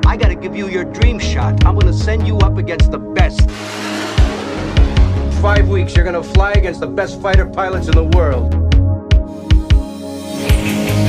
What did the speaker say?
I gotta give you your dream shot. I'm gonna send you up against the best. 5 weeks, you're gonna fly against the best fighter pilots in the world.